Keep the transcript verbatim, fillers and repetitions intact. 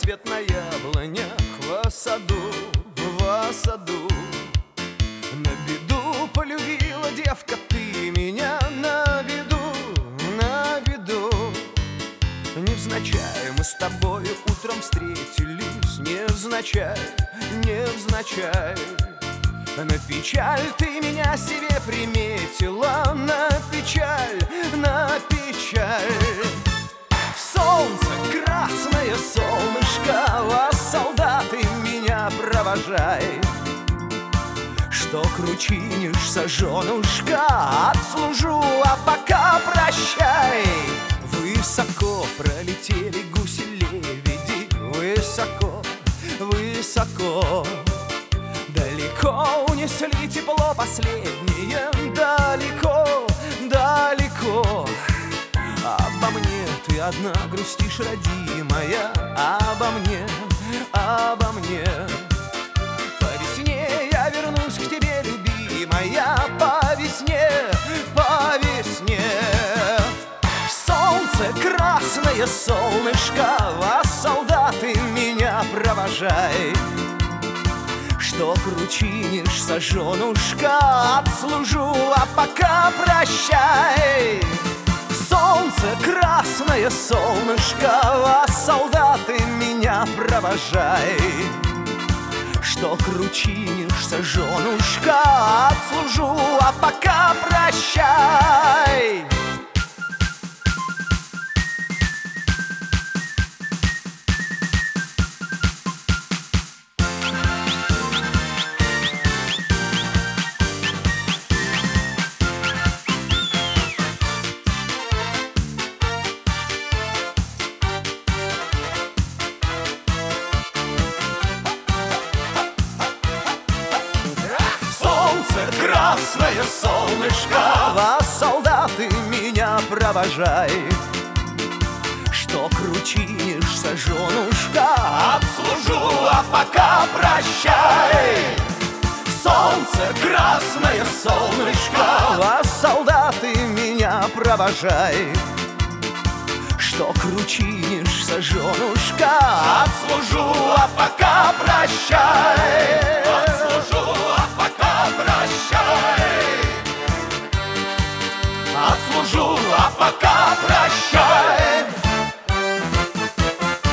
цвет на яблонях в саду, в саду. На беду полюбила девка ты меня, на беду, на беду. Невзначай мы с тобою утром встретились, невзначай, невзначай. На печаль ты меня себе приметила, на печаль, на печаль. Солнце, красное солнышко, вас, солдаты, меня провожай. Что кручинишься, женушка, отслужу, а пока прощай. Высоко пролетели гуси-лебеди, высоко, высоко. Далеко унесли тепло последнее, далеко, далеко. Обо мне ты одна грустишь, родимая, обо мне, обо мне. По весне я вернусь к тебе, любимая, по весне, по весне. Солнце, красное солнышко, вас, солдаты, меня провожай. Что кручинишься, женушка, отслужу, а пока прощай. Солнце, красное солнышко, вас, солдаты, меня провожай. Что кручинишься, женушка, отслужу, а пока прощай. Красное солнышко, вас, солдаты, меня провожай. Что кручинишься, женушка, отслужу, а пока прощай. Солнце, красное солнышко, вас, солдаты, меня провожай. Что кручинишься, женушка, отслужу, а пока прощай. Отслужу, а пока прощай. Отслужу, а пока прощай.